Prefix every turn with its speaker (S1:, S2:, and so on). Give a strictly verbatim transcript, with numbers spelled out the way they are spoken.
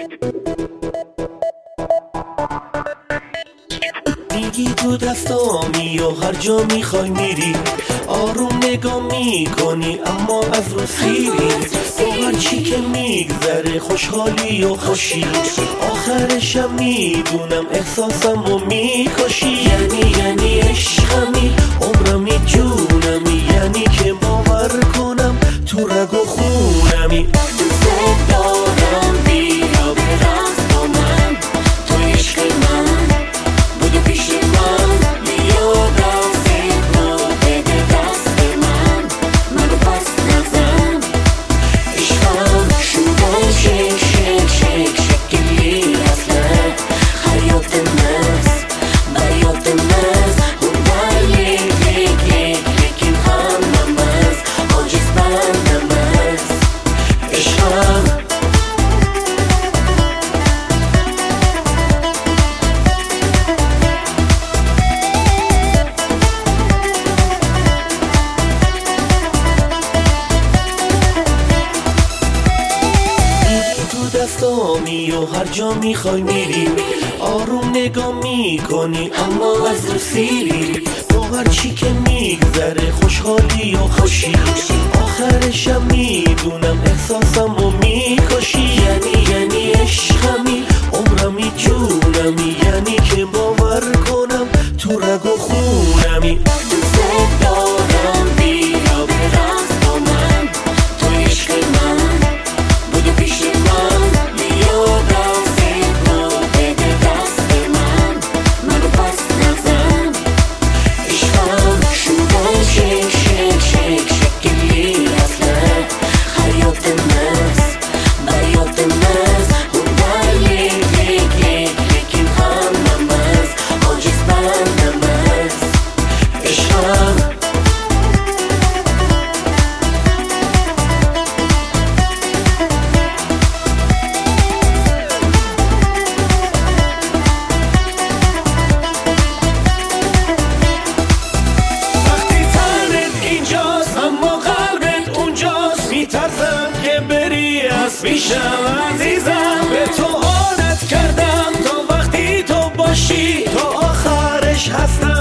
S1: میگی تو دستامی و هر جا میخوای میری، آروم نگاه میکنی اما از رو سیری. با هر چی که میگذره خوشحالی و خوشی، آخرشم میدونم احساسم رو میکشی. یعنی یعنی عشقمی، عمرمی، جونمی، یعنی که باور کنم تو رگ و خونمی.
S2: دوست دارم، بیا برقص با من، تو عشق من بودو پیش من. بیا دست رو بده دست من، منو پس نزن. عشقم شده شک شک شک شکلی اصله حیات مز بیات مز هنده لیک لیک لیک لیکن هم نمز آجز بند نمز. عشقم
S1: دستامی و هر جا میخوای میری، آروم نگاه میکنی اما از رو سیری. با هر چی که میگذره خوشحالی و خوشی، آخرشم میدونم احساسم رو میکشی. یعنی یعنی عشقمی، عمرمی، جونمی، یعنی که باور کنم تو رگ و خونمی.
S2: دوست دارم، بیا برقص با من، تو عشق من بودو پیش من. بیا دست رو بده دست من، منو پس نزن. عشقم شده شک شک شک شکلی اصله حیات مز بیات مز هنده لیک لیک لیک لیکن هم نمز آجز بند نمز. عشقم
S1: میترسم که بری از پیشم عزیزم. به تو عادت کردم تا وقتی تو باشی تا آخرش هستم.